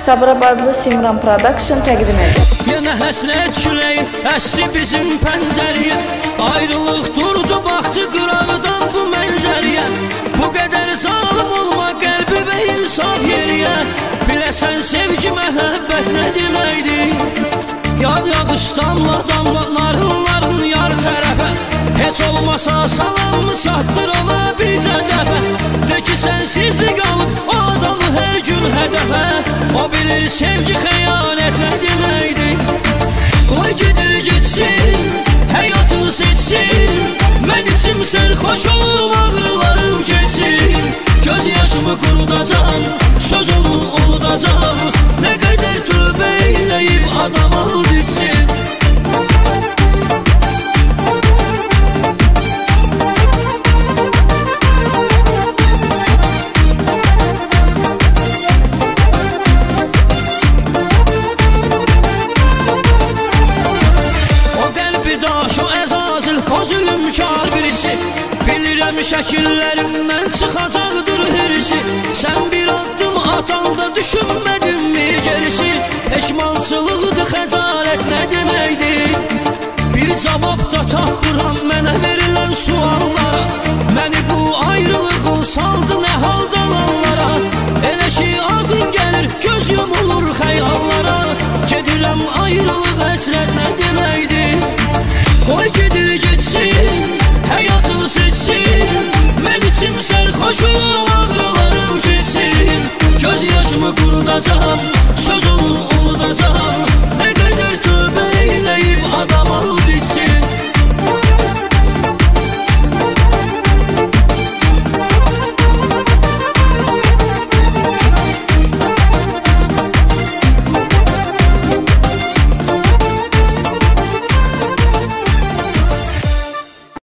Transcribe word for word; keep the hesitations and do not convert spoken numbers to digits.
Sabirabadlı Simran Production təqdim edir. Yenə həsrət küləyi əsri bizim pəncəriyə, ayrılıq durdu baxdı qırağıdan bu mənzəriyə. Bu qədər zalim olma qəlbi və insaf yeriyə, biləsən sevgi məhəbbət nə deməkdir. Yağ yağış damla damla narınların yar tərəfə, heç olmasa salamı çatdır ona bircə dəfə. De ki sənsizlik alıb o adamı hər gün hədəfə, o bilir sevgi xəyanət nə deməkdir. Qoy gedir getsin, həyatını seçsin, mən içim sərxoş olub ağrılarım keçsin. Göz yaşımı qurudacam, söz onu unudacam, nə qədər tövbə eləyib adam al ditsin. Bilirəm şəkillərimdən çıxacaqdır hirsi, sən bir addım atanda düşünmədin mi gerisi. Peşmançılıqdır xəcalət nə deməkdir, bir cavab da tapıram mənə verilən suallara. Məni bu ayrılığın saldı nə haldalanlara, elə ki adın gəlir göz yumulur xəyallara. Gedirəm ayrılıq həsrət nə deməkdir. Qoy gedir getsin, həyatını seçsin, mən içim sərxoşum ağrılarım keçsin. Göz yaşımı qurudacam,